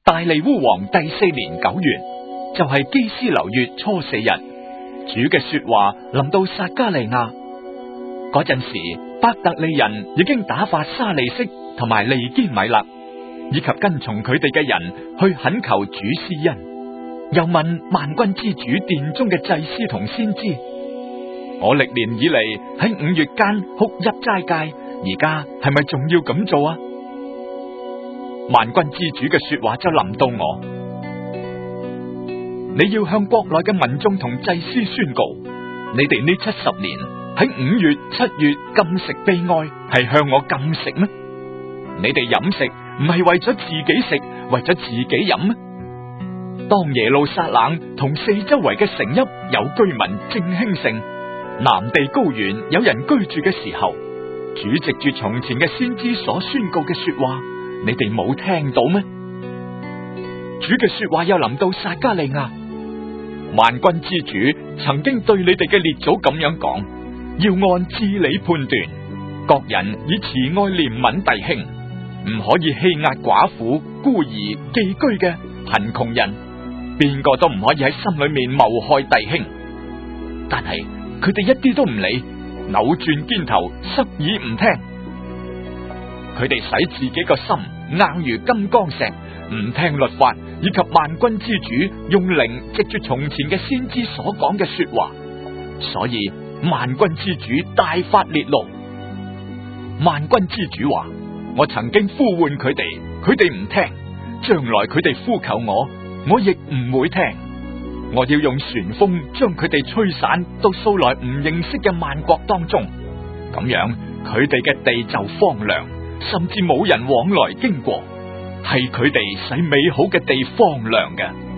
大利烏王第4年9月，就係基斯流月初4日，主嘅說話臨到撒迦利亞。嗰陣時，伯特利人已經打發沙利色同埋利堅米勒，以及跟從佢哋嘅人去懇求主施恩，又問萬軍之主殿中嘅祭司同先知：我歷年以嚟喺5月間哭泣齋戒，而家係咪仲要咁做啊？萬軍之主嘅說話就臨到我：你要向國內嘅民眾同祭司宣告，你哋呢70年喺5月、7月禁食悲哀，係向我禁食咩？你哋飲食唔係為咗自己食，為咗自己飲咩？當耶路撒冷同四周圍嘅城邑有居民正興盛，南地高原有人居住嘅時候，主藉住從前嘅先知所宣告嘅說話，你哋冇聽到咩？主嘅說話又臨到撒迦利亞：萬軍之主曾經對你哋嘅列祖咁樣講，要按治理判斷，各人以慈愛憐憫弟兄，唔可以欺壓寡婦、孤兒、寄居嘅貧窮人，邊個都唔可以喺心裏面謀害弟兄。但係佢哋一啲都唔理，扭轉肩頭，側耳唔聽。佢哋使自己個心硬如金剛石，唔聽律法以及萬軍之主用靈藉住從前嘅先知所講嘅說話，所以萬軍之主大發烈怒。萬軍之主話：我曾經呼喚佢哋，佢哋唔聽；將來佢哋呼求我，我亦唔會聽。我要用旋風將佢哋吹散到素來唔認識嘅萬國當中，咁樣佢哋嘅地就荒涼，甚至冇人往來經過，係佢哋使美好嘅地荒涼嘅。